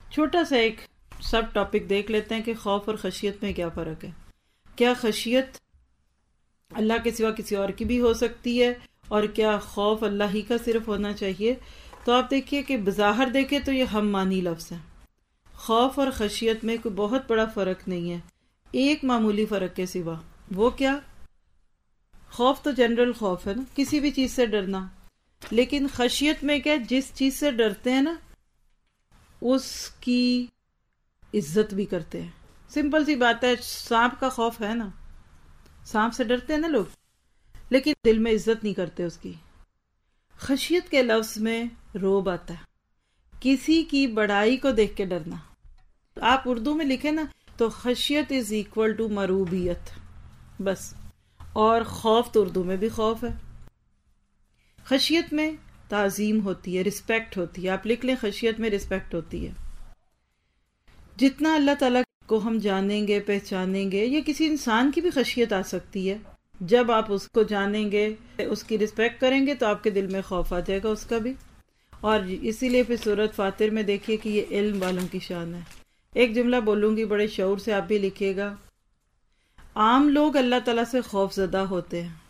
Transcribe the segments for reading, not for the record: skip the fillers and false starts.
چھوٹا سا ایک سب ٹاپک دیکھ لیتے ہیں کہ خوف اور خشیت میں کیا فرق ہے. کیا خشیت اللہ کے سوا کسی اور کی بھی ہو سکتی ہے، اور کیا خوف اللہ ہی کا صرف ہونا چاہیے؟ تو آپ دیکھیے کہ بظاہر دیکھیں تو یہ ہم معنی لفظ ہیں. خوف اور خشیت میں کوئی بہت بڑا فرق نہیں ہے، ایک معمولی فرق کے سوا. وہ کیا؟ خوف تو جنرل خوف ہے نا، کسی بھی چیز سے ڈرنا. لیکن خشیت میں کیا؟ جس چیز سے ڈرتے ہیں نا اس کی عزت بھی کرتے ہیں. سمپل سی بات ہے، سانپ کا خوف ہے نا، سانپ سے ڈرتے ہیں نا لوگ، لیکن دل میں عزت نہیں کرتے اس کی. خشیت کے لفظ میں روب آتا ہے، کسی کی بڑائی کو دیکھ کے ڈرنا. آپ اردو میں لکھیں نا تو خشیت از اکول ٹو مروبیت بس. اور خوف تو اردو میں بھی خوف ہے. خشیت میں تعظیم ہوتی ہے، رسپیکٹ ہوتی ہے. آپ لکھ لیں خشیت میں رسپیکٹ ہوتی ہے. جتنا اللہ تعالیٰ کو ہم جانیں گے، پہچانیں گے، یا کسی انسان کی بھی خشیت آ سکتی ہے. جب آپ اس کو جانیں گے، اس کی رسپیکٹ کریں گے تو آپ کے دل میں خوف آ جائے گا اس کا بھی. اور اسی لیے پھر سورۃ فاطر میں دیکھیے کہ یہ علم والوں کی شان ہے. ایک جملہ بولوں گی بڑے شعور سے، آپ بھی لکھیے گا. عام لوگ اللہ تعالیٰ سے خوف زدہ ہوتے ہیں،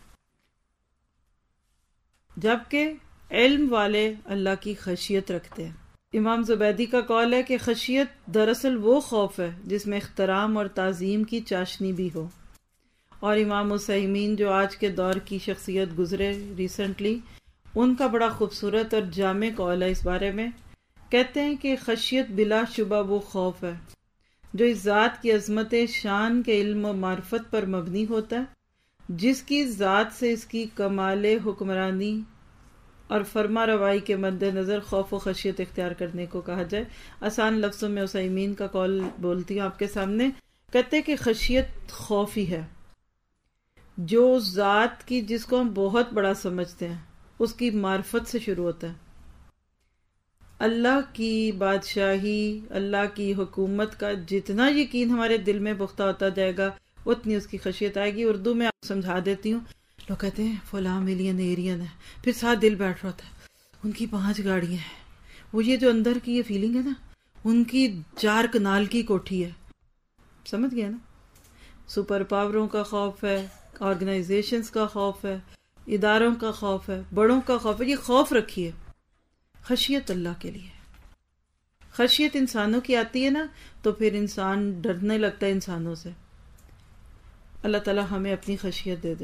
جبکہ علم والے اللہ کی خشیت رکھتے ہیں. امام زبیدی کا قول ہے کہ خشیت دراصل وہ خوف ہے جس میں احترام اور تعظیم کی چاشنی بھی ہو. اور امام عثیمین جو آج کے دور کی شخصیت گزرے ریسنٹلی، ان کا بڑا خوبصورت اور جامع قول ہے اس بارے میں. کہتے ہیں کہ خشیت بلا شبہ وہ خوف ہے جو اس ذات کی عظمت شان کے علم و معرفت پر مبنی ہوتا ہے، جس کی ذات سے اس کی کمال حکمرانی اور فرما روائی کے مد نظر خوف و خشیت اختیار کرنے کو کہا جائے. آسان لفظوں میں عثیمین کا قول بولتی ہوں آپ کے سامنے. کہتے ہیں کہ خشیت خوف ہی ہے جو ذات کی، جس کو ہم بہت بڑا سمجھتے ہیں، اس کی معرفت سے شروع ہوتا ہے. اللہ کی بادشاہی، اللہ کی حکومت کا جتنا یقین ہمارے دل میں پختہ ہوتا جائے گا اتنی اس کی خشیت آئے گی. اردو میں آپ سمجھا دیتی ہوں. لوگ کہتے ہیں فلاں ملین ایرین ہے، پھر ساتھ دل بیٹھ رہا ہے ان کی 5 گاڑیاں ہیں، وہ یہ جو اندر کی یہ فیلنگ ہے نا، ان کی 4 کنال کی کوٹھی ہے. سمجھ گیا نا؟ سپر پاوروں کا خوف ہے، آرگنائزیشنز کا خوف ہے، اداروں کا خوف ہے، بڑوں کا خوف ہے. یہ خوف رکھیے. خشیت اللہ کے لیے. خشیت انسانوں کی آتی ہے نا تو پھر انسان ڈرنے لگتا ہے انسانوں سے. اللہ تعالیٰ ہمیں اپنی خشیت دے دے.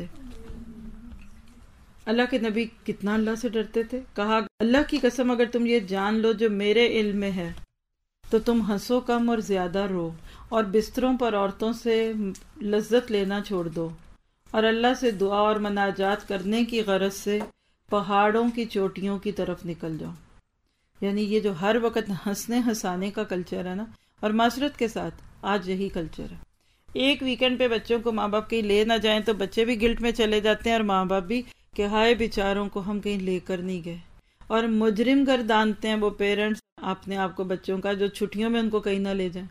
اللہ کے نبی کتنا اللہ سے ڈرتے تھے. کہا اللہ کی قسم اگر تم یہ جان لو جو میرے علم میں ہے تو تم ہنسو کم اور زیادہ رو، اور بستروں پر عورتوں سے لذت لینا چھوڑ دو، اور اللہ سے دعا اور مناجات کرنے کی غرض سے پہاڑوں کی چوٹیوں کی طرف نکل جاؤ. یعنی یہ جو ہر وقت ہنسنے ہنسانے کا کلچر ہے نا، اور معذرت کے ساتھ آج یہی کلچر ہے. ایک ویکنڈ پہ بچوں کو ماں باپ کہیں لے نہ جائیں تو بچے بھی گلٹ میں چلے جاتے ہیں، اور ماں باپ بھی کہ ہائے بیچاروں کو ہم کہیں لے کر نہیں گئے. اور مجرم گردانتے ہیں وہ پیرنٹس اپنے آپ کو بچوں کا جو چھٹیوں میں ان کو کہیں نہ لے جائیں.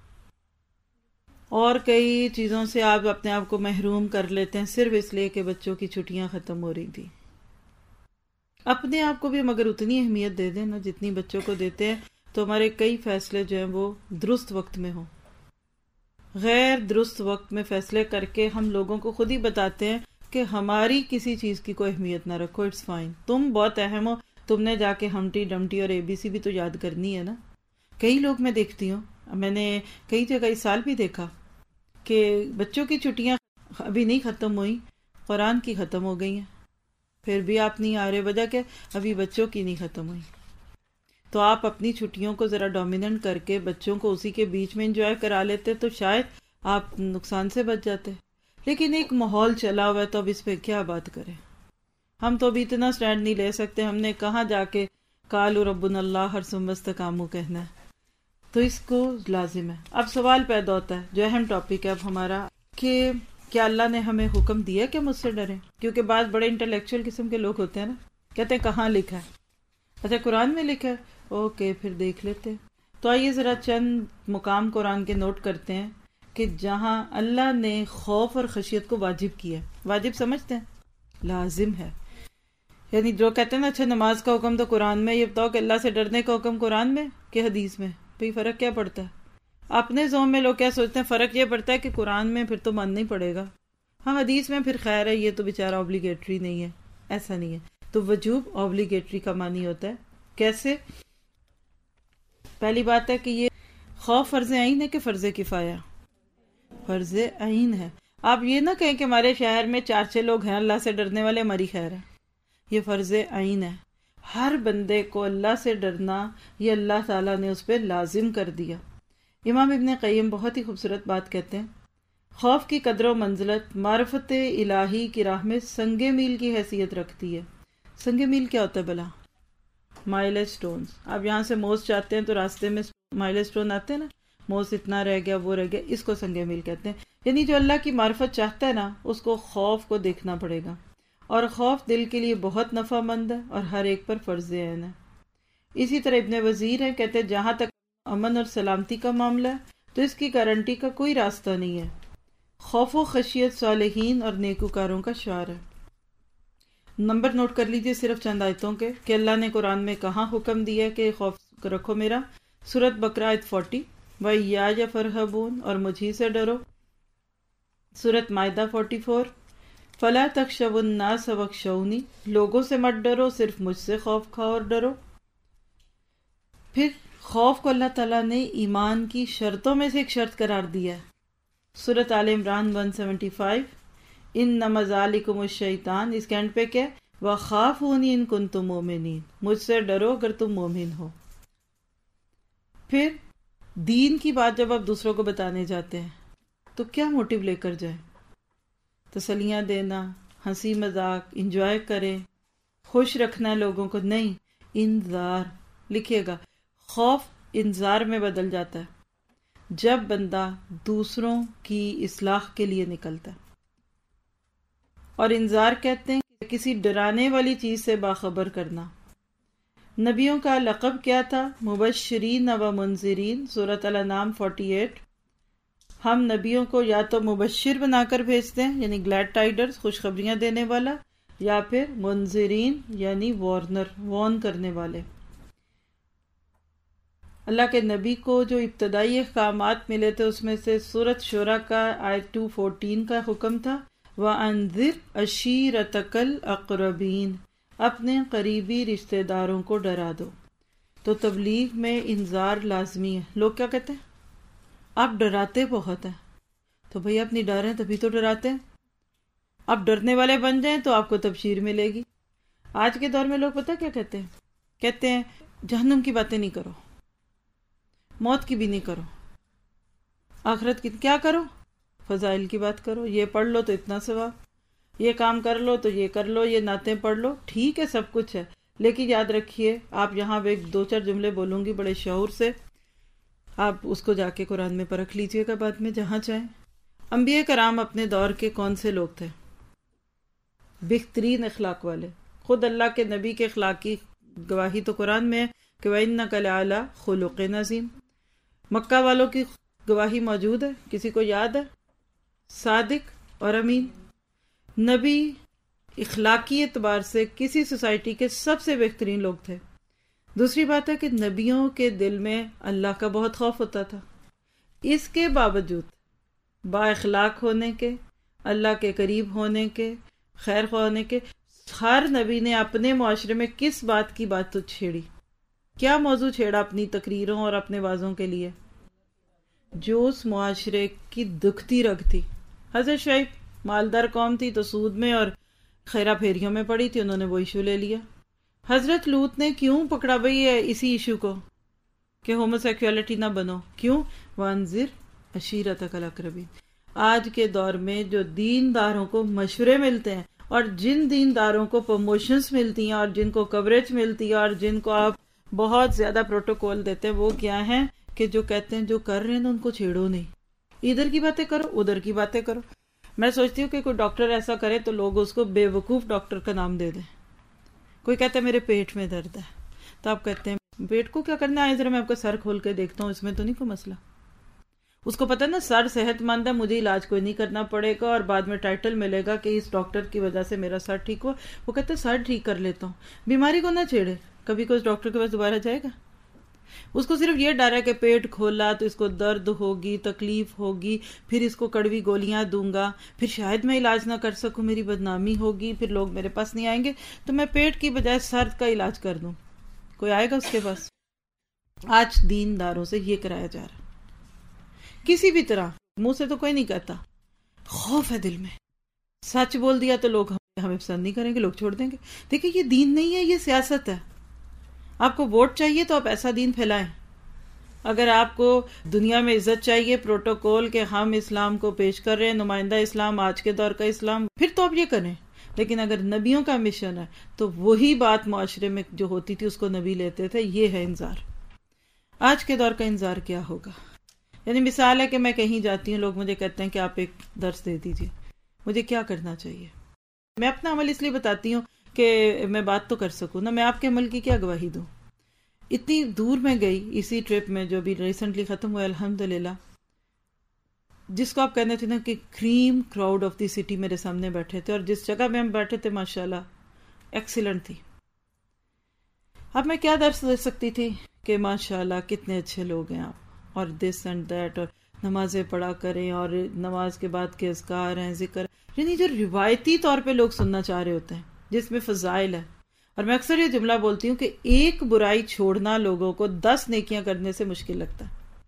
اور کئی چیزوں سے آپ اپنے آپ کو محروم کر لیتے ہیں صرف اس لیے کہ بچوں کی چھٹیاں ختم ہو رہی تھی. اپنے آپ کو بھی ہم اگر اتنی اہمیت دے دیں نا جتنی بچوں کو دیتے ہیں تو ہمارے کئی فیصلے جو ہیں وہ درست وقت میں ہوں. غیر درست وقت میں فیصلے کر کے ہم لوگوں کو خود ہی بتاتے ہیں کہ ہماری کسی چیز کی کوئی اہمیت نہ رکھو، اٹس فائن، تم بہت اہم ہو، تم نے جا کے ہمٹی ڈمٹی اور ABC بھی تو یاد کرنی ہے نا. کئی لوگ میں دیکھتی ہوں، میں نے کئی جگہ اس سال بھی دیکھا کہ بچوں کی چھٹیاں ابھی نہیں ختم ہوئی، قرآن کی ختم ہو گئی ہیں، پھر بھی آپ نہیں آ رہے. وجہ کہ ابھی بچوں کی نہیں ختم ہوئی. تو آپ اپنی چھٹیوں کو ذرا ڈومیننٹ کر کے بچوں کو اسی کے بیچ میں انجوائے کرا لیتے تو شاید آپ نقصان سے بچ جاتے. لیکن ایک ماحول چلا ہوا ہے تو اب اس پہ کیا بات کریں. ہم تو ابھی اتنا سٹینڈ نہیں لے سکتے. ہم نے کہاں جا کے قالوا ربنا اللہ ہر ثم استقاموا کہنا ہے. تو اس کو لازم ہے. اب سوال پیدا ہوتا ہے جو اہم ٹاپک ہے اب ہمارا، کہ کیا اللہ نے ہمیں حکم دیا کہ مجھ سے ڈریں؟ کیونکہ بعض بڑے انٹلیکچوئل قسم کے لوگ ہوتے ہیں نا، کہتے ہیں کہاں لکھا ہے؟ اچھا قرآن میں لکھا ہے، اوکے پھر دیکھ لیتے ہیں. تو آئیے ذرا چند مقام قرآن کے نوٹ کرتے ہیں کہ جہاں اللہ نے خوف اور خشیت کو واجب کیا. واجب سمجھتے ہیں؟ لازم ہے. یعنی جو کہتے ہیں نا اچھا نماز کا حکم تو قرآن میں، یہ بتاؤ کہ اللہ سے ڈرنے کا حکم قرآن میں کہ حدیث میں؟ بھئی فرق کیا پڑتا ہے؟ اپنے ذہن میں لوگ کیا سوچتے ہیں؟ فرق یہ پڑتا ہے کہ قرآن میں پھر تو ماننا ہی پڑے گا، ہاں حدیث میں پھر خیر ہے، یہ تو بیچارہ اوبلیگیٹری نہیں ہے. ایسا نہیں ہے. تو وجوب اوبلیگیٹری کا معنی ہوتا ہے. کیسے؟ پہلی بات ہے کہ یہ خوف فرض عین ہے کہ فرض کفایہ؟ فرض عین ہے. آپ یہ نہ کہیں کہ ہمارے شہر میں 4-6 لوگ ہیں اللہ سے ڈرنے والے، ہماری خیر ہے. یہ فرض عین ہے. ہر بندے کو اللہ سے ڈرنا یہ اللہ تعالیٰ نے اس پہ لازم کر دیا. امام ابن قیم بہت ہی خوبصورت بات کہتے ہیں، خوف کی قدر و منزلت معرفت الہی کی راہ میں سنگ میل کی حیثیت رکھتی ہے. سنگ میل کیا ہوتا ہے بلا؟ مائل سٹونز. آپ یہاں سے موز چاہتے ہیں تو راستے میں مائل سٹون آتے ہیں نا، موز اتنا رہ گیا، وہ رہ گیا، اس کو سنگ میل کہتے ہیں. یعنی جو اللہ کی معرفت چاہتا ہے نا، اس کو خوف کو دیکھنا پڑے گا، اور خوف دل کے لیے بہت نفع مند ہے اور ہر ایک پر فرض عین ہے. اسی طرح ابن وزیر ہے، کہتے ہیں جہاں تک امن اور سلامتی کا معاملہ ہے تو اس کی گارنٹی کا کوئی راستہ نہیں ہے. خوف و خشیت صالحین اور نیکوکاروں کا شعار ہے. نمبر نوٹ کر لیجئے صرف چند آیتوں کے کہ اللہ نے قرآن میں کہاں حکم دیا کہ خوف رکھو میرا. سورۃ بقرہ آیت 40، وَإِيَّايَ فَارْهَبُونَ، اور مجھ ہی سے ڈرو. سورۃ مائدہ 44، فَلَا تَخْشَوُا النَّاسَ وَاخْشَوْنِی، لوگوں سے مت ڈرو، صرف مجھ سے خوف کھاؤ اور ڈرو. پھر خوف کو اللہ تعالیٰ نے ایمان کی شرطوں میں سے ایک شرط قرار دیا ہے. سورۃ آل عمران 175، انما ذالکم الشیطان، اس کے اینڈ پہ کیا؟ وخافونی ان کنتم مؤمنین، مجھ سے ڈرو اگر تم مومن ہو. پھر دین کی بات جب آپ دوسروں کو بتانے جاتے ہیں تو کیا موٹیو لے کر جائیں؟ تسلیاں دینا، ہنسی مذاق، انجوائے کریں، خوش رکھنا ہے لوگوں کو؟ نہیں، انذار. لکھیے گا، خوف انذار میں بدل جاتا ہے جب بندہ دوسروں کی اصلاح کے لیے نکلتا ہے. اور انذار کہتے ہیں کہ کسی ڈرانے والی چیز سے باخبر کرنا. نبیوں کا لقب کیا تھا؟ مبشرین و منذرین. سورۃ الانعام 48، ہم نبیوں کو یا تو مبشر بنا کر بھیجتے ہیں یعنی گلیڈ ٹائڈرز، خوشخبریاں دینے والا، یا پھر منذرین یعنی وارنر، وارن کرنے والے. اللہ کے نبی کو جو ابتدائی احکامات ملے تھے اس میں سے سورۃ شورى کا آیت 214 کا حکم تھا، وَأَنذِرْ عَشِيرَتَكَ الْأَقْرَبِينَ، اپنے قریبی رشتہ داروں کو ڈرا دو. تو تبلیغ میں انذار لازمی ہے. لوگ کیا کہتے ہیں؟ آپ ڈراتے بہت ہیں. تو بھئی آپ نہیں ڈر ہیں تبھی تو ڈراتے ہیں. آپ ڈرنے والے بن جائیں تو آپ کو تبشیر ملے گی. آج کے دور میں لوگ پتہ کیا کہتے ہیں؟ کہتے ہیں جہنم کی باتیں نہیں کرو، موت کی بھی نہیں کرو، آخرت کی کیا کرو؟ فضائل کی بات کرو. یہ پڑھ لو تو اتنا ثواب، یہ کام کر لو تو یہ کر لو، یہ نعتیں پڑھ لو. ٹھیک ہے سب کچھ ہے، لیکن یاد رکھیے، آپ یہاں پہ 2-4 جملے بولوں گی بڑے شعور سے، آپ اس کو جا کے قرآن میں پرکھ لیجئے گا بعد میں جہاں چاہیں. انبیاء کرام اپنے دور کے کون سے لوگ تھے؟ بہترین اخلاق والے. خود اللہ کے نبی کے اخلاق کی گواہی تو قرآن میں ہے کہ وَإِنَّكَ لَعَلَىٰ خُلُقٍ عَظِيمٍ. مکہ والوں کی گواہی موجود ہے، کسی کو یاد ہے؟ صادق اور امین. نبی اخلاقی اعتبار سے کسی سوسائٹی کے سب سے بہترین لوگ تھے. دوسری بات ہے کہ نبیوں کے دل میں اللہ کا بہت خوف ہوتا تھا. اس کے باوجود با اخلاق ہونے کے، اللہ کے قریب ہونے کے، خیر خواہ ہونے کے، ہر نبی نے اپنے معاشرے میں کس بات کی بات تو چھیڑی؟ کیا موضوع چھیڑا اپنی تقریروں اور اپنے وعظوں کے لیے؟ جو اس معاشرے کی دکھتی رگ تھی. حضرت شعیب مالدار قوم تھی تو سود میں اور خیرہ پھیریوں میں پڑی تھی، انہوں نے وہ ایشو لے لیا. حضرت لوط نے کیوں پکڑا بھئی اسی ایشو کو کہ ہومو سیکسولیٹی نہ بنو؟ کیوں؟ وَانذِرْ عَشِيرَتَكَ الْأَقْرَبِينَ. آج کے دور میں جو دینداروں کو مشورے ملتے ہیں اور جن دینداروں کو پروموشنز ملتی ہیں اور جن کو کوریج ملتی ہے اور جن کو آپ بہت زیادہ پروٹوکول دیتے ہیں، وہ کیا ہیں کہ جو کہتے ہیں جو کر رہے ہیں ان کو چھیڑو نہیں، ادھر کی باتیں کرو ادھر کی باتیں کرو. میں سوچتی ہوں کہ کوئی ڈاکٹر ایسا کرے تو لوگ اس کو بے وقوف ڈاکٹر کا نام دے دیں. کوئی کہتا ہے میرے پیٹ میں درد ہے تو آپ کہتے ہیں پیٹ کو کیا کرنا ہے، ذرا میں آپ کا سر کھول کے دیکھتا ہوں، اس میں تو نہیں کوئی مسئلہ. اس کو پتہ نا سر صحت مند ہے، مجھے علاج کوئی نہیں کرنا پڑے گا اور بعد میں ٹائٹل ملے گا کہ اس ڈاکٹر کی وجہ سے میرا سر ٹھیک ہوا. وہ کہتے ہیں سر ٹھیک کر لیتا ہوں. بیماری کو نہ چھیڑے. کبھی کوئی ڈاکٹر کے پاس دوبارہ جائے گا؟ اس کو صرف یہ ڈر ہے کہ پیٹ کھولا تو اس کو درد ہوگی، تکلیف ہوگی، پھر اس کو کڑوی گولیاں دوں گا، پھر شاید میں علاج نہ کر سکوں، میری بدنامی ہوگی، پھر لوگ میرے پاس نہیں آئیں گے، تو میں پیٹ کی بجائے سر کا علاج کر دوں، کوئی آئے گا اس کے پاس؟ آج دینداروں سے یہ کرایا جا رہا، کسی بھی طرح، منہ سے تو کوئی نہیں کہتا، خوف ہے دل میں، سچ بول دیا تو لوگ ہمیں پسند نہیں کریں گے، لوگ چھوڑ دیں گے۔ دیکھیں یہ دین نہیں ہے، یہ سیاست ہے۔ آپ کو ووٹ چاہیے تو آپ ایسا دین پھیلائیں، اگر آپ کو دنیا میں عزت چاہیے، پروٹوکول کہ ہم اسلام کو پیش کر رہے ہیں، نمائندہ اسلام، آج کے دور کا اسلام، پھر تو آپ یہ کریں۔ لیکن اگر نبیوں کا مشن ہے تو وہی بات معاشرے میں جو ہوتی تھی اس کو نبی لیتے تھے، یہ ہے انذار۔ آج کے دور کا انذار کیا ہوگا؟ یعنی مثال ہے کہ میں کہیں جاتی ہوں، لوگ مجھے کہتے ہیں کہ آپ ایک درس دے دیجیے، مجھے کیا کرنا چاہیے؟ میں اپنا عمل اس لیے بتاتی ہوں کہ میں بات تو کر سکوں نا، میں آپ کے عمل کی کیا گواہی دوں؟ اتنی دور میں گئی اسی ٹرپ میں جو بھی ریسنٹلی ختم ہوا الحمدللہ، جس کو آپ کہنے تھے نا کہ cream crowd of the city میرے سامنے بیٹھے تھے، اور جس جگہ میں ہم بیٹھے تھے ماشاءاللہ ایکسیلنٹ تھی۔ اب میں کیا درس دے سکتی تھی کہ ماشاءاللہ کتنے اچھے لوگ ہیں آپ، اور دس اینڈ دیٹ، اور نمازیں پڑھا کریں، اور نماز کے بعد کے اذکار ہیں، ذکر، یعنی جو روایتی طور پہ لوگ سننا چاہ رہے ہوتے ہیں، جس میں فضائل ہے۔ اور میں اکثر یہ جملہ بولتی ہوں کہ ایک برائی چھوڑنا لوگوں کو 10 نیکیاں کرنے سے مشکل لگتا ہے۔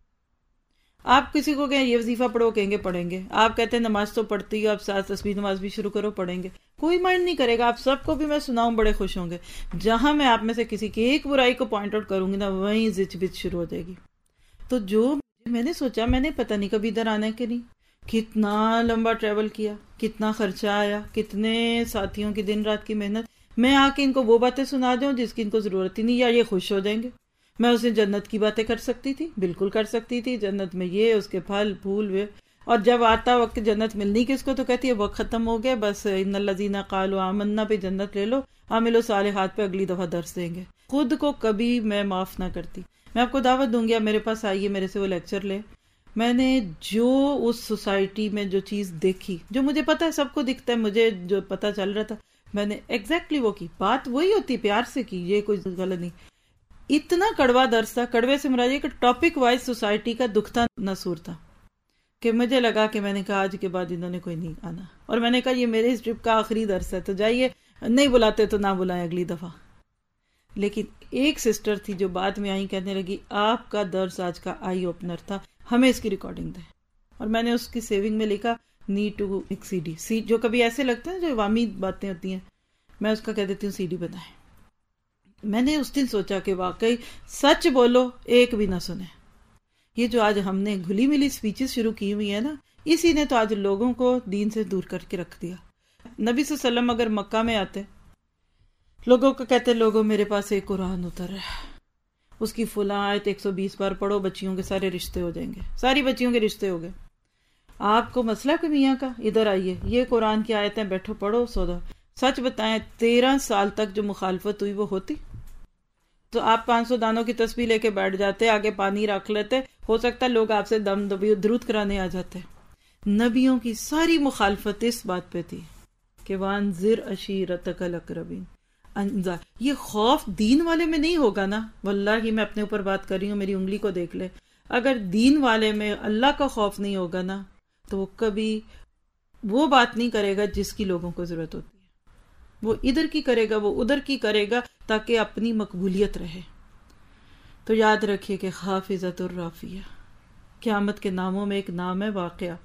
آپ کسی کو کہیں یہ وظیفہ پڑھو، کہیں گے پڑھیں گے، آپ کہتے ہیں نماز تو پڑھتی ہو، آپ ساتھ تسبیح نماز بھی شروع کرو، پڑھیں گے، کوئی مائنڈ نہیں کرے گا، آپ سب کو بھی میں سناؤں بڑے خوش ہوں گے۔ جہاں میں آپ میں سے کسی کی ایک برائی کو پوائنٹ آؤٹ کروں گی نا، وہیں زچ بچ شروع ہو جائے گی۔ تو جو میں نے سوچا، میں نے پتہ نہیں کبھی ادھر آنے کے نہیں، کتنا لمبا ٹریول کیا، کتنا خرچہ آیا، کتنے ساتھیوں کی دن رات کی محنت، میں آ کے ان کو وہ باتیں سنا دوں جس کی ان کو ضرورت ہی نہیں، یا یہ خوش ہو جائیں گے۔ میں اسے جنت کی باتیں کر سکتی تھی، بالکل کر سکتی تھی، جنت میں یہ، اس کے پھل پھول وہ، اور جب آتا وقت جنت ملنی کس کو، تو کہتی ہے وقت ختم ہو گیا، بس ان الذین قالوا آمنا پہ جنت لے لو، عامل صالحات پہ اگلی دفعہ درس دیں گے۔ خود کو کبھی میں معاف نہ کرتی۔ میں آپ کو دعوت دوں گی، آپ میرے پاس آئیے، میرے سے وہ لیکچر لے۔ میں نے جو اس سوسائٹی میں جو چیز دیکھی، جو مجھے پتا ہے، سب کو دکھتا ہے، مجھے جو پتا چل رہا تھا، میں نے ایگزیکٹلی وہ کی، بات وہی ہوتی، پیار سے کی، یہ کوئی غلط نہیں۔ اتنا کڑوا درس تھا، کڑوے سے مراد یہ کہ ٹاپک وائز سوسائٹی کا دکھتا نسور تھا، کہ مجھے لگا کہ میں نے کہا آج کے بعد انہوں نے کوئی نہیں آنا، اور میں نے کہا یہ میرے اس ٹرپ کا آخری درس ہے، تو جائیے، نہیں بلاتے تو نہ بلائیں اگلی دفعہ۔ لیکن ایک سسٹر تھی جو بعد میں آئی، کہنے لگی آپ کا درس آج کا آئی اوپنر تھا، ہمیں اس کی ریکارڈنگ دیں۔ اور میں نے اس کی سیونگ میں لکھا نیڈ ٹو ایک سی ڈی، جو کبھی ایسے لگتے ہیں جو عوامی باتیں ہوتی ہیں، میں اس کا کہہ دیتی ہوں سی ڈی بنائیں۔ میں نے اس دن سوچا کہ واقعی سچ بولو ایک بھی نہ سنے۔ یہ جو آج ہم نے گھلی ملی سپیچز شروع کی ہوئی ہیں نا، اسی نے تو آج لوگوں کو دین سے دور کر کے رکھ دیا۔ نبی صلی اللہ علیہ وسلم اگر مکہ میں آتے، لوگوں کو کہتے لوگوں میرے پاس ایک قرآن اتر ہے، اس کی فلاں آیت 120 بار پڑھو، بچیوں کے سارے رشتے ہو جائیں گے، ساری بچیوں کے رشتے ہو گئے۔ آپ کو مسئلہ کہ میاں کا، ادھر آئیے، یہ قرآن کی آیتیں بیٹھو پڑھو، سودا۔ سچ بتائیں 13 سال تک جو مخالفت ہوئی وہ ہوتی تو آپ 500 دانوں کی تسبیح لے کے بیٹھ جاتے، آگے پانی رکھ لیتے، ہو سکتا ہے لوگ آپ سے دم درود کرانے آ جاتے۔ نبیوں کی ساری مخالفت اس بات پہ تھی کہ وانذر عشیرتک الاقربین، یہ خوف دین والے میں نہیں ہوگا نا، واللہ میں اپنے اوپر بات کر رہی ہوں، میری انگلی کو دیکھ لے، اگر دین والے میں اللہ کا خوف نہیں ہوگا نا تو وہ کبھی وہ بات نہیں کرے گا جس کی لوگوں کو ضرورت ہوتی ہے، وہ ادھر کی کرے گا، وہ ادھر کی کرے گا تاکہ اپنی مقبولیت رہے۔ تو یاد رکھیے کہ حافظۃ الرافیہ، قیامت کے ناموں میں ایک نام ہے واقعہ،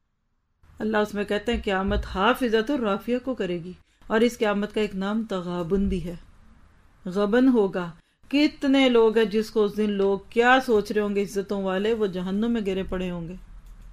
اللہ اس میں کہتے ہیں قیامت حافظۃ الرافیہ کو کرے گی، اور اس قیامت کا ایک نام تغابن بھی ہے، غبن ہوگا۔ کتنے لوگ ہیں جس کو اس دن لوگ کیا سوچ رہے ہوں گے، عزتوں والے وہ جہنم میں گرے پڑے ہوں گے،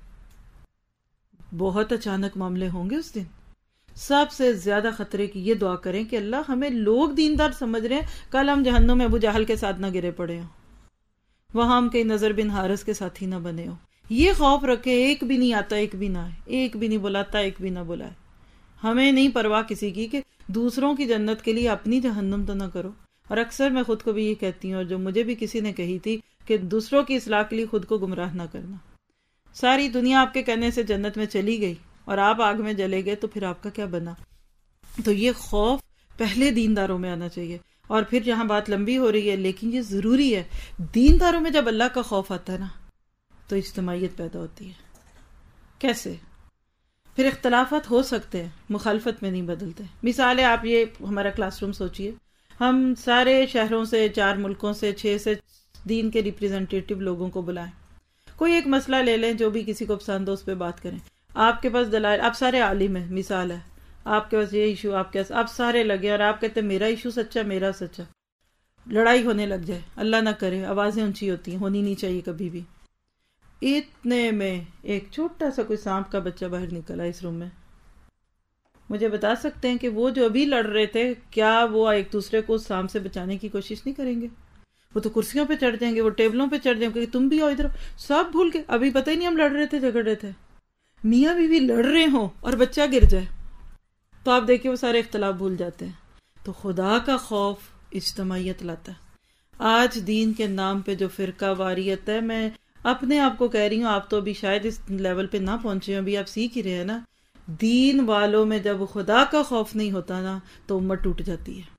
بہت اچانک معاملے ہوں گے اس دن۔ سب سے زیادہ خطرے کی یہ دعا کریں کہ اللہ ہمیں لوگ دیندار سمجھ رہے ہیں، کل ہم جہنم میں ابو جہل کے ساتھ نہ گرے پڑے ہوں، وہاں ہم کہیں نظر بن حارث کے ساتھ ہی نہ بنے ہوں۔ یہ خوف رکھے، ایک بھی نہیں آتا ایک بھی نہ آئے، ایک بھی نہیں بلاتا ایک بھی نہ بلائے۔ ہمیں نہیں پرواہ کسی کی کہ دوسروں کی جنت کے لیے اپنی جہنم تو نہ کرو۔ اور اکثر میں خود کو بھی یہ کہتی ہوں، اور جو مجھے بھی کسی نے کہی تھی کہ دوسروں کی اصلاح کے لیے خود کو گمراہ نہ کرنا۔ ساری دنیا آپ کے کہنے سے جنت میں چلی گئی اور آپ آگ میں جلے گئے تو پھر آپ کا کیا بنا؟ تو یہ خوف پہلے دینداروں میں آنا چاہیے۔ اور پھر جہاں بات لمبی ہو رہی ہے، لیکن یہ ضروری ہے، دینداروں میں جب اللہ کا خوف آتا ہے نا تو اجتماعیت پیدا ہوتی ہے. کیسے؟ پھر اختلافات ہو سکتے ہیں، مخالفت میں نہیں بدلتے. مثال ہے، آپ یہ ہمارا کلاس روم سوچئے، ہم سارے شہروں سے، 4 ملکوں سے، 6 سے دین کے ریپریزنٹیٹیو لوگوں کو بلائیں، کوئی ایک مسئلہ لے لیں جو بھی کسی کو پسند ہو، اس پہ بات کریں. آپ کے پاس دلائل، آپ سارے عالم ہیں، مثال ہے، آپ کے پاس یہ ایشو، آپ سارے لگے اور آپ کہتے ہیں میرا ایشو سچا، میرا سچا. لڑائی ہونے لگ جائے، اللہ نہ کرے، آوازیں اونچی ہوتی ہیں، ہونی نہیں چاہیے کبھی بھی. اتنے میں ایک چھوٹا سا کوئی سانپ کا بچہ باہر نکلا اس روم میں. مجھے بتا سکتے ہیں کہ وہ جو ابھی لڑ رہے تھے، کیا وہ ایک دوسرے کو سانپ سے بچانے کی کوشش نہیں کریں گے؟ وہ تو کرسیوں پہ چڑھ جائیں گے، وہ ٹیبلوں پہ چڑھ جائیں گے کہ تم بھی آؤ ادھر. سب بھول کے، ابھی پتہ ہی نہیں ہم لڑ رہے تھے، جھگڑ رہے تھے. میاں بیوی لڑ رہے ہوں اور بچہ گر جائے تو آپ دیکھیں وہ سارے اختلاف بھول جاتے ہیں. تو خدا کا خوف اجتماعیت لاتا ہے. آج دین کے نام پہ جو فرقہ واریت ہے، میں اپنے آپ کو کہہ رہی ہوں، آپ تو ابھی شاید اس لیول پہ نہ پہنچے ہیں، ابھی آپ سیکھ ہی رہے ہیں نا. دین والوں میں جب خدا کا خوف نہیں ہوتا نا تو امت ٹوٹ جاتی ہے.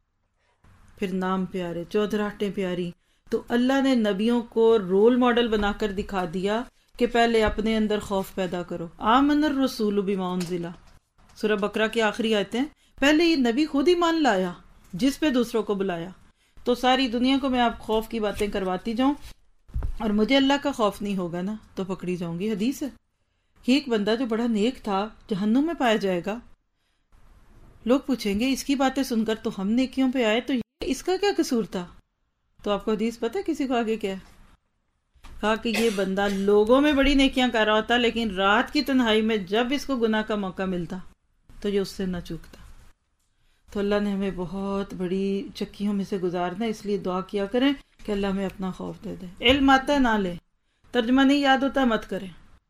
پھر نام پیارے، چودراہٹیں پیاری. تو اللہ نے نبیوں کو رول ماڈل بنا کر دکھا دیا کہ پہلے اپنے اندر خوف پیدا کرو. آمن الرسول بما انزل، سورہ بقرہ کی آخری آیتیں. پہلے یہ نبی خود ایمان لایا، جس پہ دوسروں کو بلایا. تو ساری دنیا کو میں آپ خوف کی باتیں کرواتی جاؤں اور مجھے اللہ کا خوف نہیں ہوگا نا تو پکڑی جاؤں گی. حدیث ہے کہ ایک بندہ جو بڑا نیک تھا جہنم میں پایا جائے گا. لوگ پوچھیں گے اس کی باتیں سن کر تو ہم نیکیوں پہ آئے، تو اس کا کیا قصور تھا؟ تو آپ کو حدیث پتہ ہے کسی کو آگے کیا ہے؟ کہا کہ یہ بندہ لوگوں میں بڑی نیکیاں کر رہا ہوتا، لیکن رات کی تنہائی میں جب اس کو گناہ کا موقع ملتا تو یہ اس سے نہ چوکتا. تو اللہ نے ہمیں بہت بڑی چکیوں میں سے گزارنا، اس لیے دعا کیا کریں کہ اللہ ہمیں اپنا خوف دے دے. علم آتا ہے نہ لے، ترجمہ نہیں یاد ہوتا مت کریں.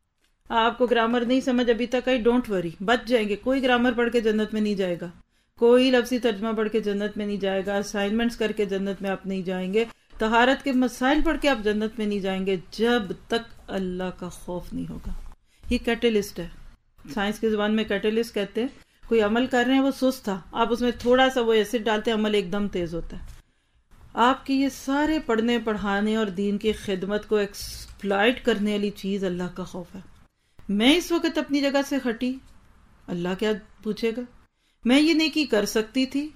آپ کو گرامر نہیں سمجھ ابھی تک آئی، ڈونٹ وری، بچ جائیں گے. کوئی گرامر پڑھ کے جنت میں نہیں جائے گا، کوئی لفظی ترجمہ پڑھ کے جنت میں نہیں جائے گا، اسائنمنٹس کر کے جنت میں آپ نہیں جائیں گے، طہارت کے مسائل پڑھ کے آپ جنت میں نہیں جائیں گے جب تک اللہ کا خوف نہیں ہوگا. یہ کیٹلسٹ ہے، سائنس کی زبان میں کیٹلسٹ کہتے ہیں. کوئی عمل کر رہے ہیں وہ سست تھا، آپ اس میں تھوڑا سا وہ ایسڈ ڈالتے ہیں، عمل ایک دم تیز ہوتا ہے. آپ کی یہ سارے پڑھنے پڑھانے اور دین کی خدمت کو ایکسپلائٹ کرنے والی چیز اللہ کا خوف ہے. میں اس وقت اپنی جگہ سے ہٹی، اللہ کیا پوچھے گا؟ میں یہ نیکی کر سکتی تھی،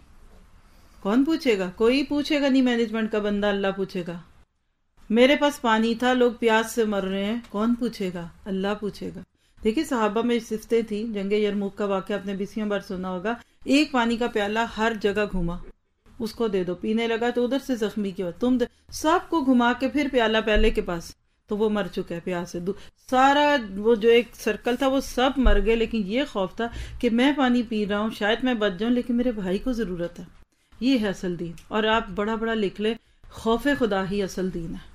کون پوچھے گا؟ کوئی پوچھے گا نہیں. مینجمنٹ کا بندہ، اللہ پوچھے گا. میرے پاس پانی تھا، لوگ پیاس سے مر رہے ہیں، کون پوچھے گا؟ اللہ پوچھے گا. دیکھیے صحابہ میں صفتیں تھیں. جنگ یرموک کا واقعہ آپ نے 20 بار سنا ہوگا. ایک پانی کا پیالہ ہر جگہ گھوما، اس کو دے دو، پینے لگا تو ادھر سے زخمی کیا، تم سب کو گھما کے پھر پیالہ پیالے کے پاس، تو وہ مر چکا ہے پیاس سے. سارا وہ جو ایک سرکل تھا وہ سب مر گئے، لیکن یہ خوف تھا کہ میں پانی پی رہا ہوں، شاید میں بچ جاؤں، لیکن میرے بھائی کو ضرورت ہے. یہ ہے اصل دین. اور آپ بڑا بڑا لکھ لیں، خوف خدا ہی اصل دین ہے.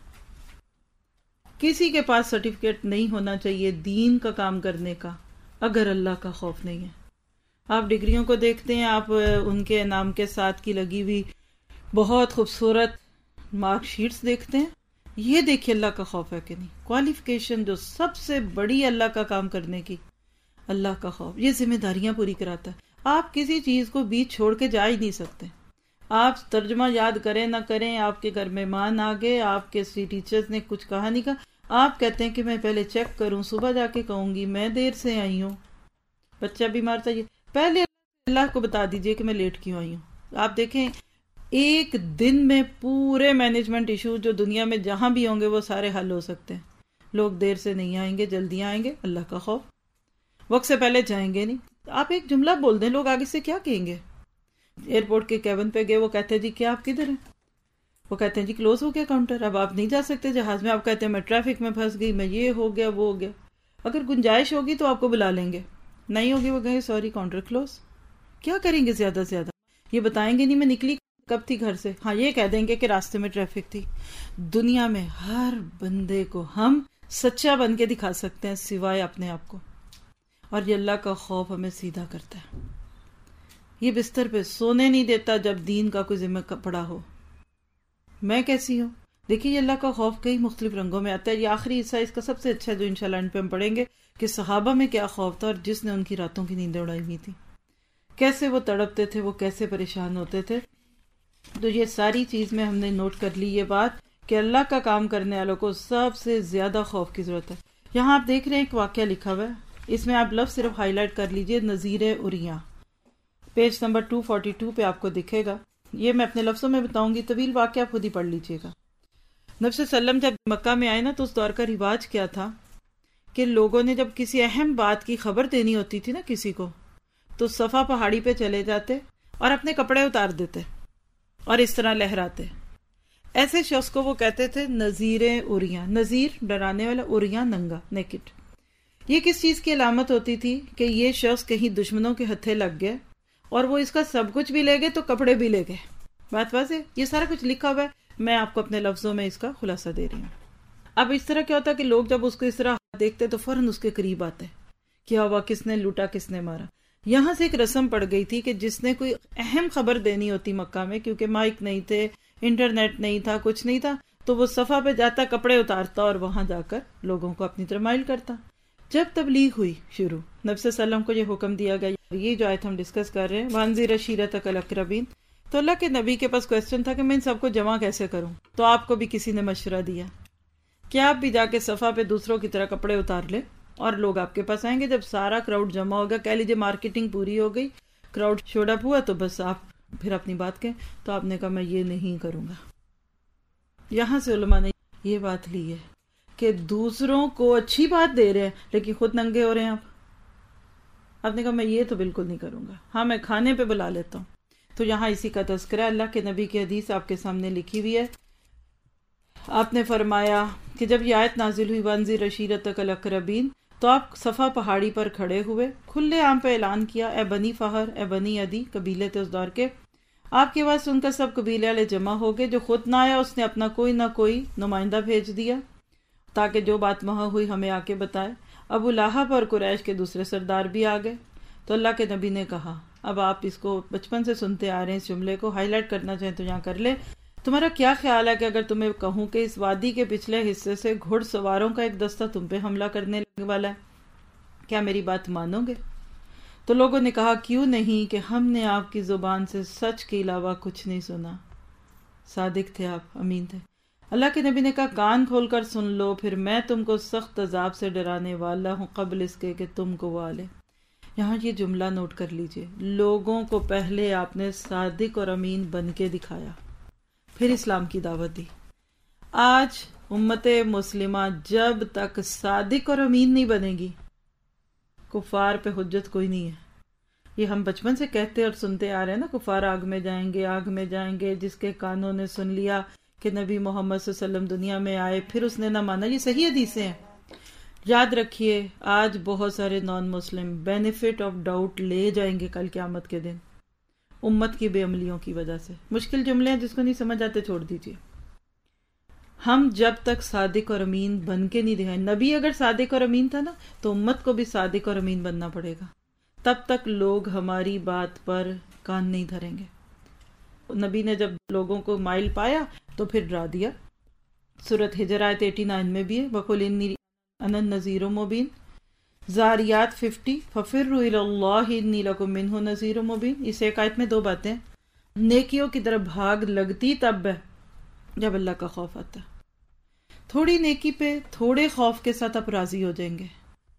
کسی کے پاس سرٹیفکیٹ نہیں ہونا چاہیے دین کا کام کرنے کا اگر اللہ کا خوف نہیں ہے. آپ ڈگریوں کو دیکھتے ہیں، آپ ان کے نام کے ساتھ کی لگی ہوئی بہت خوبصورت مارک شیٹس دیکھتے ہیں، یہ دیکھیے اللہ کا خوف ہے کہ نہیں. کوالیفیکیشن جو سب سے بڑی اللہ کا کام کرنے کی، اللہ کا خوف، یہ ذمہ داریاں پوری کراتا ہے. آپ کسی چیز کو بیچ چھوڑ کے جا ہی نہیں سکتے. آپ ترجمہ یاد کریں نہ کریں، آپ کے گھر مہمان آ گئے، آپ کے ٹیچرز نے کچھ کہا نہیں کہا، آپ کہتے ہیں کہ میں پہلے چیک کروں، صبح جا کے کہوں گی میں دیر سے آئی ہوں. بچہ بیمار تھا، یہ پہلے اللہ کو بتا دیجئے کہ میں لیٹ کیوں آئی ہوں. آپ دیکھیں ایک دن میں پورے مینجمنٹ ایشو جو دنیا میں جہاں بھی ہوں گے وہ سارے حل ہو سکتے ہیں. لوگ دیر سے نہیں آئیں گے، جلدی آئیں گے. اللہ کا خوف، وقت سے پہلے جائیں گے نہیں. آپ ایک جملہ بول دیں، لوگ آگے سے کیا کہیں گے؟ ایئرپورٹ کے کیبن پہ گئے، وہ کہتے ہیں جی کیا آپ کدھر ہیں؟ وہ کہتے ہیں جی کلوز ہو گیا کاؤنٹر، اب آپ نہیں جا سکتے جہاز میں. آپ کہتے ہیں میں ٹریفک میں پھنس گئی، میں یہ ہو گیا وہ ہو گیا. اگر گنجائش ہوگی تو آپ کو بلا لیں گے، نہیں ہوگی وہ کہیں گے سوری کاؤنٹر کلوز. کیا کریں گے زیادہ سے زیادہ؟ یہ بتائیں گے نہیں میں نکلی کب تھی گھر سے. ہاں یہ کہہ دیں گے کہ راستے میں ٹریفک تھی. دنیا میں ہر بندے کو ہم سچا بن کے دکھا سکتے ہیں سوائے اپنے آپ کو. اور یہ اللہ کا خوف ہمیں سیدھا کرتا ہے. یہ بستر پہ سونے نہیں دیتا جب دین کا کوئی ذمہ پڑا ہو. میں کیسی ہوں؟ دیکھیے یہ اللہ کا خوف کئی مختلف رنگوں میں آتا ہے. یہ آخری حصہ اس کا سب سے اچھا جو انشاءاللہ ان پہ ہم پڑھیں گے کہ صحابہ میں کیا خوف تھا اور جس نے ان کی راتوں کی نیندیں اڑائی ہوئی تھی، کیسے وہ تڑپتے تھے، وہ کیسے پریشان ہوتے تھے. تو یہ ساری چیز میں ہم نے نوٹ کر لی یہ بات کہ اللہ کا کام کرنے والوں کو سب سے زیادہ خوف کی ضرورت ہے. یہاں آپ دیکھ رہے ہیں ایک واقعہ لکھا ہوا ہے، اس میں آپ لفظ صرف ہائی لائٹ کر لیجئے، نذیر اریاں، پیج نمبر 242 پہ آپ کو دکھے گا. یہ میں اپنے لفظوں میں بتاؤں گی، طویل واقعہ آپ خود ہی پڑھ لیجئے گا. نبی صلی اللہ علیہ وسلم جب مکہ میں آئے نا تو اس دور کا رواج کیا تھا کہ لوگوں نے جب کسی اہم بات کی خبر دینی ہوتی تھی نا کسی کو، تو صفا پہاڑی پہ چلے جاتے اور اپنے کپڑے اتار دیتے اور اس طرح لہراتے. ایسے شخص کو وہ کہتے تھے نذیر اریاں. نذیر ڈرانے والا، اریاں ننگا، نیکڈ. یہ کس چیز کی علامت ہوتی تھی کہ یہ شخص کہیں دشمنوں کے ہتھے لگ گئے اور وہ اس کا سب کچھ بھی لے گئے تو کپڑے بھی لے گئے. بات واضح؟ یہ سارا کچھ لکھا ہوا ہے، میں آپ کو اپنے لفظوں میں اس کا خلاصہ دے رہی ہوں. اب اس طرح کیا ہوتا ہے کہ لوگ جب اس کو اس طرح دیکھتے تو فوراً اس کے قریب آتے، کیا ہوا، کس نے لوٹا، کس نے مارا. یہاں سے ایک رسم پڑ گئی تھی کہ جس نے کوئی اہم خبر دینی ہوتی مکہ میں، کیونکہ مائک نہیں تھے، انٹرنیٹ نہیں تھا، کچھ نہیں تھا، تو وہ صفا پہ جاتا، کپڑے اتارتا اور وہاں جا کر لوگوں کو اپنی طرف مائل کرتا. جب تبلیغ ہوئی شروع، نبی صلی اللہ علیہ وسلم کو یہ حکم دیا گیا، یہ جو آیت ہم ڈسکس کر رہے ہیں، وانذر عشیرتک الاقربین، تو اللہ کے نبی کے پاس کوسچن تھا کہ میں ان سب کو جمع کیسے کروں. تو آپ کو بھی کسی نے مشورہ دیا کہ آپ بھی جا کے صفا پہ دوسروں کی طرح کپڑے اتار لیں اور لوگ آپ کے پاس آئیں گے. جب سارا کراؤڈ جمع ہوگا، کہہ لیجیے مارکیٹنگ پوری ہو گئی، کراؤڈ شوڈ اپ ہوا، تو بس آپ پھر اپنی بات کہیں. تو آپ نے کہا میں یہ نہیں کروں گا. یہاں سے علماء نے یہ بات لی ہے کہ دوسروں کو اچھی بات دے رہے ہیں لیکن خود ننگے ہو رہے ہیں. آپ نے کہا میں یہ تو بالکل نہیں کروں گا، ہاں میں کھانے پہ بلا لیتا ہوں. تو یہاں اسی کا تذکرہ اللہ کے نبی کی حدیث آپ کے سامنے لکھی ہوئی ہے. آپ نے فرمایا کہ جب یہ آیت نازل ہوئی وانذر عشیرتک الاقربین، تو آپ صفا پہاڑی پر کھڑے ہوئے، کھلے عام پہ اعلان کیا، اے بنی فہر، اے بنی عدی، قبیلے تھے اس دور کے. آپ کی آواز سن کر سب قبیلے والے جمع ہو گئے. جو خود نہ آیا اس نے اپنا کوئی نہ کوئی نمائندہ بھیج دیا تاکہ جو بات وہاں ہوئی ہمیں آ کے بتائے. ابو لہب اور قریش کے دوسرے سردار بھی آ گئے. تو اللہ کے نبی نے کہا، اب آپ اس کو بچپن سے سنتے آ رہے ہیں، اس جملے کو ہائی لائٹ کرنا چاہیں تو یہاں کر لیں. تمہارا کیا خیال ہے کہ اگر تمہیں کہوں کہ اس وادی کے پچھلے حصے سے گھڑ سواروں کا ایک دستہ تم پہ حملہ کرنے والا ہے، کیا میری بات مانو گے؟ تو لوگوں نے کہا کیوں نہیں، کہ ہم نے آپ کی زبان سے سچ کے علاوہ کچھ نہیں سنا. صادق تھے آپ، امین تھے. اللہ کے نبی نے کہا کان کھول کر سن لو، پھر میں تم کو سخت عذاب سے ڈرانے والا ہوں قبل اس کے کہ تم کو وہ آلے. یہاں یہ جملہ نوٹ کر لیجئے، لوگوں کو پہلے آپ نے صادق اور امین بن کے دکھایا، پھر اسلام کی دعوت دی. آج امت مسلمہ جب تک صادق اور امین نہیں بنے گی، کفار پہ حجت کوئی نہیں ہے. یہ ہم بچپن سے کہتے اور سنتے آ رہے ہیں نا، کفار آگ میں جائیں گے، آگ میں جائیں گے. جس کے کانوں نے سن لیا کہ نبی محمد صلی اللہ علیہ وسلم دنیا میں آئے پھر اس نے نہ مانا. یہ صحیح حدیثیں ہیں. یاد رکھیے آج بہت سارے نان مسلم بینیفٹ آف ڈاؤٹ لے جائیں گے کل قیامت کے دن، امت کی بے عملیوں کی وجہ سے. مشکل جملے ہیں، جس کو نہیں سمجھ آتے چھوڑ دیجیے. ہم جب تک صادق اور امین بن کے نہیں دکھائیں، نبی اگر صادق اور امین تھا نا تو امت کو بھی صادق اور امین بننا پڑے گا، تب تک لوگ ہماری بات پر کان نہیں دھریں گے. نبی نے جب لوگوں کو مائل پایا تو پھر ڈرا دیا. سورۃ ہجر آیت 89 میں بھی ہے، وَقُلْ إِنِّي أَنَا النَّذِيرُ مُبِينٌ. زاریات 50 فَفِرُّوا إِلَى اللَّهِ إِنِّي لَكُم مِّنْهُ نَذِيرٌ مُبِينٌ. اس ایک آیت میں دو باتیں، نیکیوں کی طرف بھاگ لگتی تب ہے جب اللہ کا خوف آتا ہے. تھوڑی نیکی پہ تھوڑے خوف کے ساتھ آپ راضی ہو جائیں گے.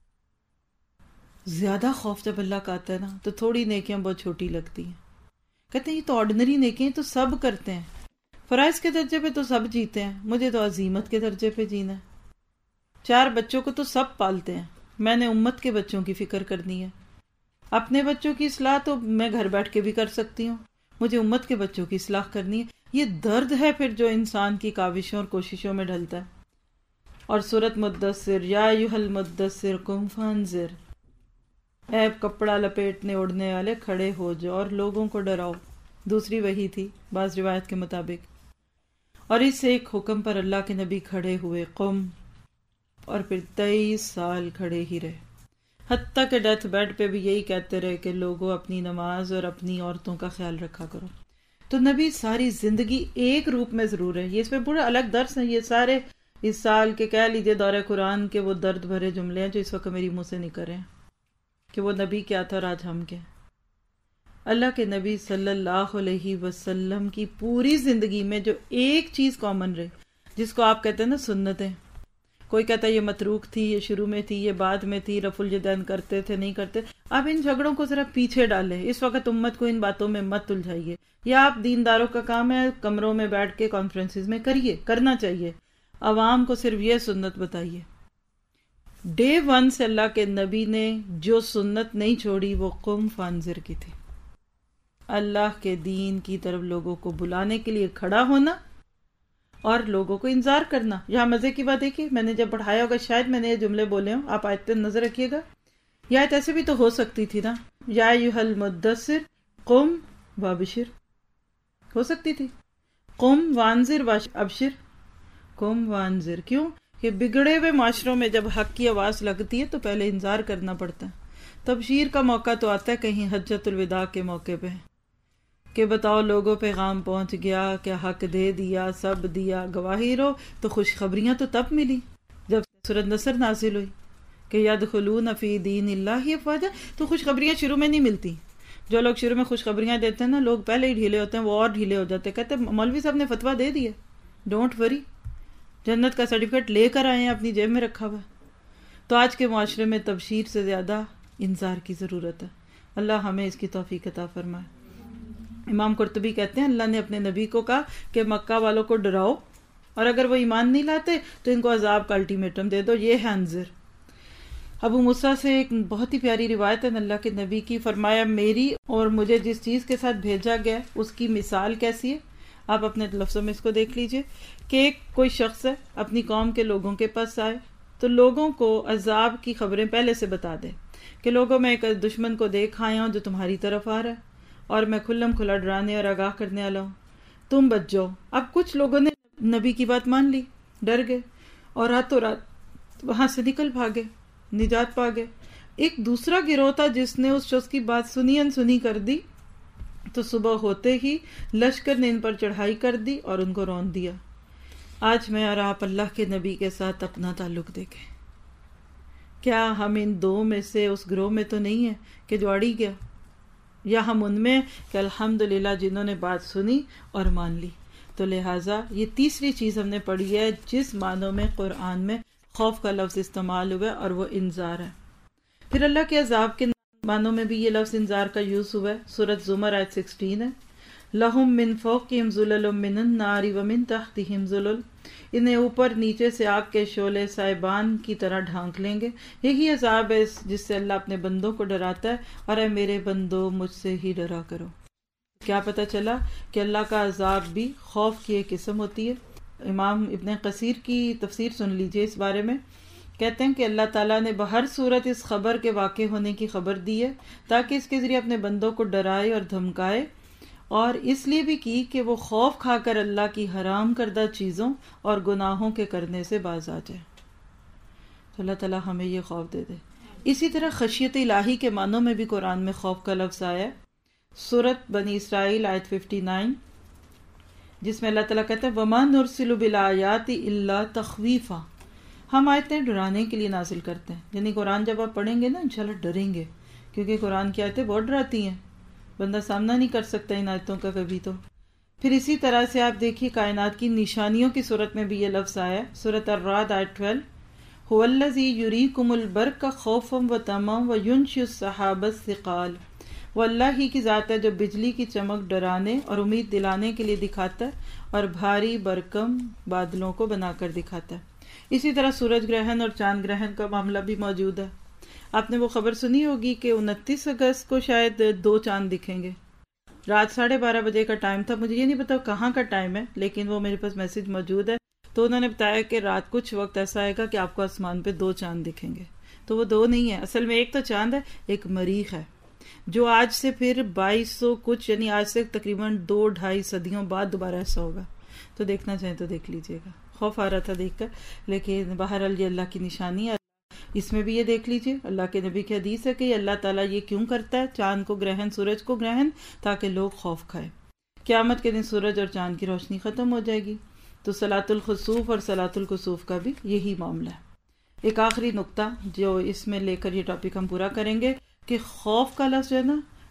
زیادہ خوف جب اللہ کا آتا ہے نا تو تھوڑی نیکیاں بہت چھوٹی لگتی ہیں. کہتے ہیں یہ تو آرڈنری نیکیاں تو سب کرتے ہیں، فرائض کے درجے پہ تو سب جیتے ہیں، مجھے تو عزیمت کے درجے پہ جینا ہے. 4 بچوں کو تو سب پالتے ہیں، میں نے امت کے بچوں کی فکر کرنی ہے. اپنے بچوں کی اصلاح تو میں گھر بیٹھ کے بھی کر سکتی ہوں، مجھے امت کے بچوں کی اصلاح کرنی ہے. یہ درد ہے پھر جو انسان کی کاوشوں اور کوششوں میں ڈھلتا ہے. اور سورۃ مدثر، یا ایھا المدثر قم فانذر، اے کپڑا لپیٹنے اوڑھنے والے کھڑے ہو جاؤ اور لوگوں کو ڈراؤ. دوسری وحی تھی بعض روایت کے مطابق. اور اس ایک حکم پر اللہ کے نبی کھڑے ہوئے قم، اور پھر 23 سال کھڑے ہی رہے، حتیٰ کہ ڈیتھ بیڈ پہ بھی یہی کہتے رہے کہ لوگوں اپنی نماز اور اپنی عورتوں کا خیال رکھا کرو. تو نبی ساری زندگی ایک روپ میں ضرور ہے. یہ اس میں پورا الگ درس ہیں، یہ سارے اس سال کے کہہ لیجیے دورہ قرآن کے وہ درد بھرے جملے ہیں جو اس وقت میری منہ سے نکل رہے ہیں کہ وہ نبی کیا تھا اور آج ہم کیا. اللہ کے نبی صلی اللہ علیہ وسلم کی پوری زندگی میں جو ایک چیز کامن رہی، جس کو آپ کہتے ہیں نا سنتیں، کوئی کہتا ہے یہ متروک تھی، یہ شروع میں تھی، یہ بعد میں تھی، رفع الیدین کرتے تھے نہیں کرتے، آپ ان جھگڑوں کو ذرا پیچھے ڈالیں، اس وقت امت کو ان باتوں میں مت الجھائیے، یا آپ دینداروں کا کام ہے کمروں میں بیٹھ کے کانفرنسز میں کریے، کرنا چاہیے، عوام کو صرف یہ سنت بتائیے۔ ڈے ون سے اللہ کے نبی نے جو سنت نہیں چھوڑی وہ قم فانذر کی تھی، اللہ کے دین کی طرف لوگوں کو بلانے کے لیے کھڑا ہونا اور لوگوں کو انذار کرنا۔ یہاں مزے کی بات دیکھیے، میں نے جب پڑھایا ہوگا شاید میں نے یہ جملے بولے ہوں، آپ آیت نظر رکھیے گا، یہ آیت ایسے بھی تو ہو سکتی تھی نا، یا ایھا المدثر قم وابشر، ہو سکتی تھی قم وانذر ابشر، قم وانذر، کیوں کہ بگڑے ہوئے معاشروں میں جب حق کی آواز لگتی ہے تو پہلے انذار کرنا پڑتا ہے۔ تبشیر کا موقع تو آتا ہے کہیں حجۃ الوداع کے موقع پہ کہ بتاؤ لوگوں پیغام پہنچ گیا، کیا حق دے دیا، سب دیا، گواہی رو، تو خوشخبریاں تو تب ملی جب سورۃ نصر نازل ہوئی کہ یدخلون فی دین اللہ افواجا، تو خوشخبریاں شروع میں نہیں ملتی۔ جو لوگ شروع میں خوشخبریاں دیتے ہیں نا، لوگ پہلے ہی ڈھیلے ہوتے ہیں، وہ اور ڈھیلے ہو جاتے ہیں، کہتے ہیں مولوی صاحب نے فتویٰ دے دیا، ڈونٹ وری، جنت کا سرٹیفکیٹ لے کر آئے ہیں، اپنی جیب میں رکھا ہوا۔ تو آج کے معاشرے میں تبشیر سے زیادہ انذار کی ضرورت ہے، اللہ ہمیں اس کی توفیق عطا فرمائے۔ امام قرطبی کہتے ہیں اللہ نے اپنے نبی کو کہا کہ مکہ والوں کو ڈراؤ، اور اگر وہ ایمان نہیں لاتے تو ان کو عذاب کا الٹیمیٹم دے دو، یہ ہے انذر۔ ابو موسیٰ سے ایک بہت ہی پیاری روایت ہے اللہ کے نبی کی، فرمایا میری اور مجھے جس چیز کے ساتھ بھیجا گیا اس کی مثال کیسی ہے، آپ اپنے لفظوں میں اس کو دیکھ لیجئے کہ کوئی شخص ہے اپنی قوم کے لوگوں کے پاس آئے تو لوگوں کو عذاب کی خبریں پہلے سے بتا دے کہ لوگوں میں ایک دشمن کو دیکھ آیا ہوں جو تمہاری طرف آ رہا ہے، اور میں کھلم کھلا ڈرانے اور آگاہ کرنے والا ہوں، تم بچ جاؤ۔ اب کچھ لوگوں نے نبی کی بات مان لی، ڈر گئے اور راتوں رات وہاں سے نکل بھاگے، نجات پا گئے۔ ایک دوسرا گروہ تھا جس نے اس شخص کی بات سنی انسنی کر دی، تو صبح ہوتے ہی لشکر نے ان پر چڑھائی کر دی اور ان کو رون دیا۔ آج میں اور آپ اللہ کے نبی کے ساتھ اپنا تعلق دیکھیں، کیا ہم ان دو میں سے اس گروہ میں تو نہیں ہیں کہ جو اڑی گیا، یا ہم ان میں کہ الحمدللہ جنہوں نے بات سنی اور مان لی۔ تو لہٰذا یہ تیسری چیز ہم نے پڑھی ہے جس معنوں میں قرآن میں خوف کا لفظ استعمال ہوا ہے، اور وہ انذار ہے۔ پھر اللہ کے عذاب کے معنوں میں بھی یہ لفظ انذار کا یوز ہوا ہے، سورۃ زمر آیت 16 ہے، لَهُم مِّن فَوْقِهِمْ ظُلَلٌ مِّنَ النَّارِ وَمِن تَحْتِهِمْ ظُلَلٌ، انہیں اوپر نیچے سے آگ کے شعلے سائبان کی طرح ڈھانک لیں گے۔ یہی عذاب ہے جس سے اللہ اپنے بندوں کو ڈراتا ہے، اور اے میرے بندو مجھ سے ہی ڈرا کرو۔ کیا پتہ چلا کہ اللہ کا عذاب بھی خوف کی ایک قسم ہوتی ہے۔ امام ابن کثیر کی تفسیر سن لیجئے اس بارے میں، کہتے ہیں کہ اللہ تعالیٰ نے بہر صورت اس خبر کے واقع ہونے کی خبر دی ہے تاکہ اس کے ذریعے اپنے بندوں کو ڈرائے اور دھمکائے، اور اس لیے بھی کی کہ وہ خوف کھا کر اللہ کی حرام کردہ چیزوں اور گناہوں کے کرنے سے باز آ جائے۔ تو اللہ تعالیٰ ہمیں یہ خوف دے دے۔ اسی طرح خشیت الہی کے معنوں میں بھی قرآن میں خوف کا لفظ آیا ہے، سورۃ بنی اسرائیل آیت 59، جس میں اللہ تعالیٰ کہتا ہے وَمَا نُرْسِلُ بِالْآيَاتِ إِلَّا تَخْوِيفًا، ہم آیتیں ڈرانے کے لیے نازل کرتے ہیں، یعنی قرآن جب آپ پڑھیں گے نا انشاءاللہ ڈریں گے، کیونکہ قرآن کی آیتیں بہت ڈراتی ہیں، بندہ سامنا نہیں کر سکتا ان آیتوں کا کبھی۔ تو پھر اسی طرح سے آپ دیکھیے کائنات کی نشانیوں کی صورت میں بھی یہ لفظ آیا ہے، سورۃ الرعد آیت 12، هُوَ الَّذِي يُرِيكُمُ الْبَرْقَ خَوْفًا وَطَمَعًا وَيُنشِئُ السَّحَابَ الثِّقَالَ، وہ اللہ ہی کی ذات ہے جو بجلی کی چمک ڈرانے اور امید دلانے کے لیے دکھاتا ہے، اور بھاری برکم بادلوں کو بنا کر دکھاتا ہے۔ اسی طرح سورج گرہن اور چاند گرہن کا معاملہ بھی موجود ہے۔ آپ نے وہ خبر سنی ہوگی کہ 29 اگست کو شاید 2 چاند دکھیں گے، رات 12:30 بجے کا ٹائم تھا، مجھے یہ نہیں پتا کہاں کا ٹائم ہے، لیکن وہ میرے پاس میسج موجود ہے، تو انہوں نے بتایا کہ رات کچھ وقت ایسا آئے گا کہ آپ کو آسمان پہ 2 چاند دکھیں گے۔ تو وہ 2 نہیں ہے، اصل میں ایک تو چاند ہے، ایک مریخ ہے، جو آج سے پھر 2200 کچھ، یعنی آج سے تقریباً 2-2.5 صدیوں بعد دوبارہ ایسا ہوگا۔ تو دیکھنا چاہیں تو دیکھ لیجئے گا، خوف آ رہا تھا دیکھ کر، لیکن بہرحال یہ اللہ کی نشانی ہے۔ اس میں بھی یہ دیکھ لیجئے، اللہ کے نبی کی حدیث ہے کہ اللہ تعالیٰ یہ کیوں کرتا ہے، چاند کو گرہن، سورج کو گرہن، تاکہ لوگ خوف کھائیں۔ قیامت کے دن سورج اور چاند کی روشنی ختم ہو جائے گی، تو صلاۃ الخسوف اور صلاۃ الکسوف کا بھی یہی معاملہ ہے۔ ایک آخری نقطہ جو اس میں لے کر یہ ٹاپک ہم پورا کریں گے کہ خوف کا لفظ جو ہے نا،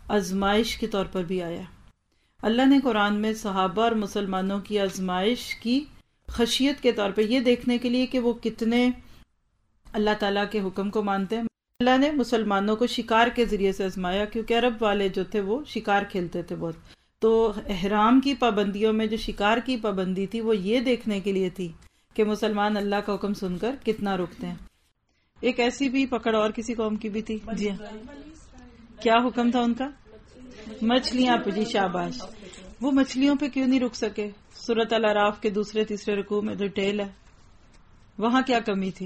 آزمائش کے طور پر بھی آیا۔ اللہ نے قرآن میں صحابہ اور مسلمانوں کی آزمائش کی خشیت کے طور پہ، یہ دیکھنے کے لیے کہ وہ کتنے اللہ تعالیٰ کے حکم کو مانتے ہیں۔ اللہ نے مسلمانوں کو شکار کے ذریعے سے آزمایا، کیونکہ عرب والے جو تھے وہ شکار کھیلتے تھے بہت، تو احرام کی پابندیوں میں جو شکار کی پابندی تھی وہ یہ دیکھنے کے لیے تھی کہ مسلمان اللہ کا حکم سن کر کتنا رکتے ہیں۔ ایک ایسی بھی پکڑ اور کسی قوم کی بھی تھی، جی کیا حکم تھا ان کا؟ مچھلیاں پہ، جی شاباش، وہ مچھلیوں پہ کیوں نہیں رک سکے؟ سورۃ الاعراف کے دوسرے تیسرے رکوع میں ڈیٹیل ہے، وہاں کیا کمی تھی؟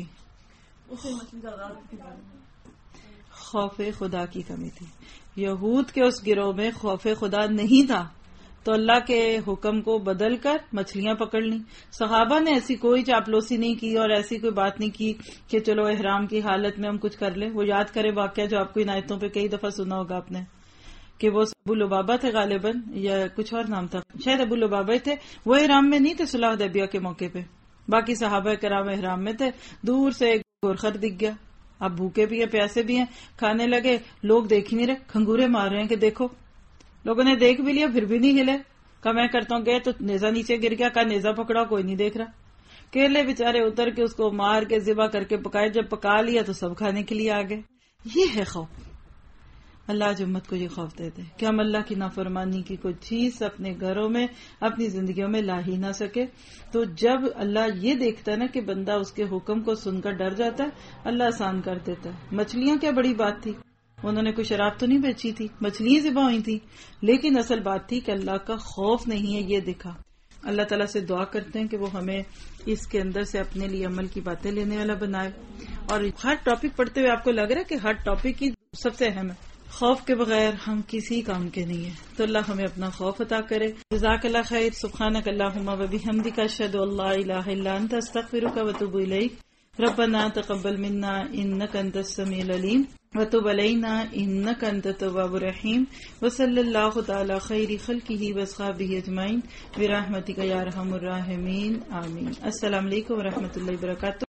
خوف خدا کی کمی تھی۔ یہود کے اس گروہ میں خوف خدا نہیں تھا، تو اللہ کے حکم کو بدل کر مچھلیاں پکڑ لیں۔ صحابہ نے ایسی کوئی چاپلوسی نہیں کی اور ایسی کوئی بات نہیں کی کہ چلو احرام کی حالت میں ہم کچھ کر لیں۔ وہ یاد کرے واقعہ جو آپ کو ان آیتوں پہ کئی دفعہ سنا ہوگا آپ نے، کہ وہ ابو لبابہ تھے غالباً، یا کچھ اور نام تھا، شاید ابو لبابہ تھے، وہ احرام میں نہیں تھے صلح حدیبیہ کے موقع پہ، باقی صحابہ کرام احرام میں تھے۔ دور سے ایک گورخر دکھ گیا، اب بھوکے بھی ہیں پیاسے بھی ہیں، کھانے لگے، لوگ دیکھ نہیں رہے، کھنگورے مار رہے ہیں کہ دیکھو۔ لوگوں نے دیکھ بھی لیا، پھر بھی نہیں ہلے، کہا میں کرتا ہوں، گئے تو نیزہ نیچے گر گیا، کہا نیزہ پکڑا، کوئی نہیں دیکھ رہا۔ کیلے بےچارے اتر کے اس کو مار کے ذبح کر کے پکائے، جب پکا لیا تو سب کھانے کے لیے آ گئے۔ یہ ہے خوف۔ اللہ آج امت کو یہ خوف دے دے کہ ہم اللہ کی نافرمانی کی کوئی چیز اپنے گھروں میں اپنی زندگیوں میں لا ہی نہ سکے۔ تو جب اللہ یہ دیکھتا ہے نا کہ بندہ اس کے حکم کو سن کر ڈر جاتا ہے، اللہ آسان کر دیتا ہے۔ مچھلیاں کیا بڑی بات تھی، انہوں نے کوئی شراب تو نہیں بیچی تھی، مچھلیاں ذبح ہوئی تھی، لیکن اصل بات تھی کہ اللہ کا خوف نہیں ہے، یہ دکھا۔ اللہ تعالیٰ سے دعا کرتے ہیں کہ وہ ہمیں اس کے اندر سے اپنے لیے عمل کی باتیں لینے والا بنائے۔ اور ہر ٹاپک پڑھتے ہوئے آپ کو لگ رہا ہے کہ ہر ٹاپک ہی سب سے اہم ہے۔ خوف کے بغیر ہم کسی کام کے نہیں ہیں، تو اللہ ہمیں اپنا خوف عطا کرے۔ جزاک اللہ خیر۔ سبحانک اللہم و بحمدک، اشہد ان لا الہ الا انت، استغفرک و اتوب الیک۔ ربنا تقبل منا انک انت السمیع العلیم وتب علینا انک انت التواب الرحیم، وصلی اللہ تعالی خیر خلقہ واصحابہ اجمعین برحمتک یا ارحم الراحمین، آمین۔ السلام علیکم و رحمۃ اللہ وبرکاتہ۔